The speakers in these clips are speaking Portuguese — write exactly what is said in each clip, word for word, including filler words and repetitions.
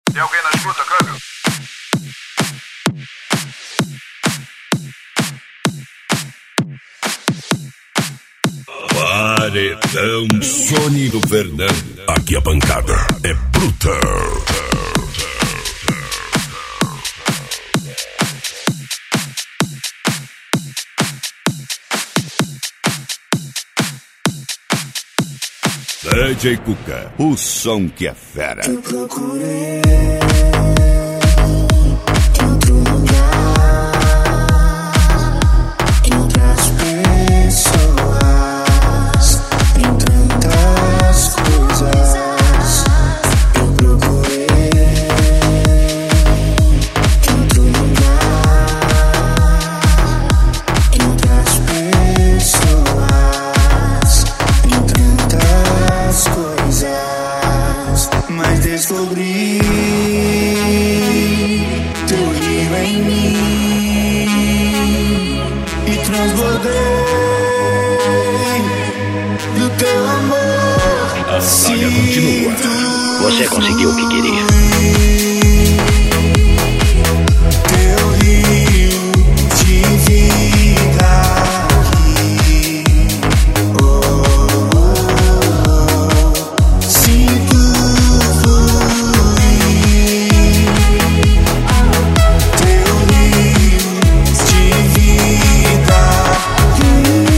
Tem alguém na escuta, câmbio? Paredão Sony do Fernando. Aqui a pancada é bruta. D J Cuca, o som que é fera. Eu procurei em outro lugar, em outras pessoas, em tantas coisas. Eu procurei em outro lugar, em outras pessoas, em tantas coisas, mas descobri teu rio em mim e transbordei do teu amor. A saga continua. Você conseguiu o que queria. Teu rio de vida aqui. Oh, oh, oh. Sinto fluir. Teu rio de vida aqui.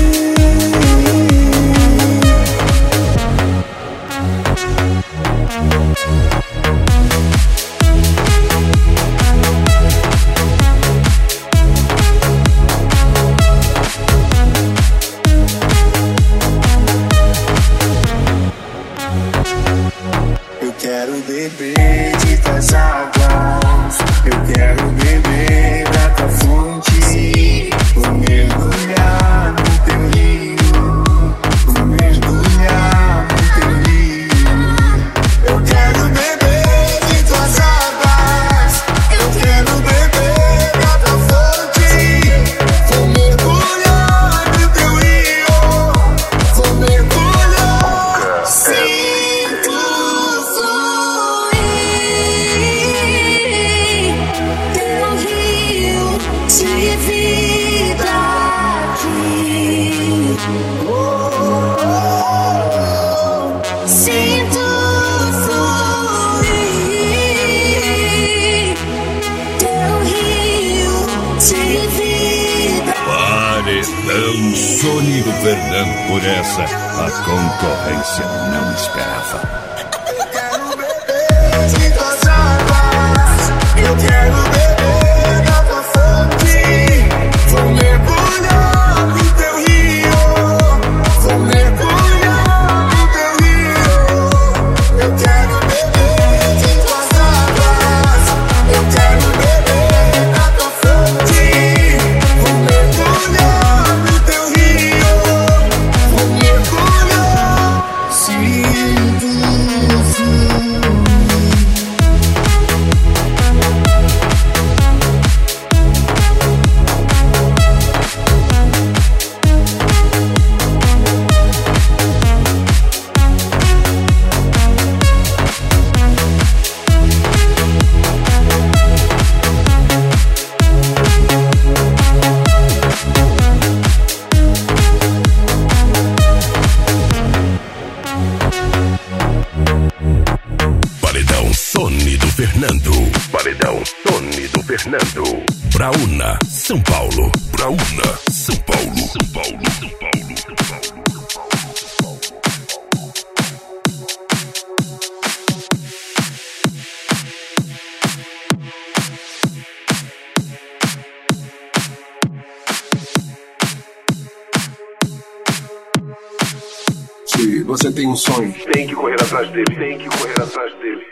Eu quero beber de tuas águas, eu quero beber da tua fonte, vou mergulhar no teu rio, vou mergulhar no teu rio. Eu quero beber de tuas águas, eu quero beber da tua fonte, vou mergulhar no teu rio, vou mergulhar. Sinto fluir teu rio de vida aqui. Oh, oh, oh. Sinto fluir teu rio de vida. Paredão Sony do Fernando. Por essa, a concorrência não esperava. Eu quero beber de tuas águas, eu quero beber da tua fonte, vou mergulhar no teu rio, vou mergulhar no teu rio. Eu quero beber de tuas águas, eu quero beber da tua fonte, vou mergulhar no teu rio, vou mergulhar. Sinto fluir. Paredão Sony do Fernando. Paredão Sony do Fernando. Braúna, São Paulo. Braúna, São Paulo. São Paulo, São Paulo, São Paulo. Se você tem um sonho, Tem que correr atrás dele, tem que correr atrás dele.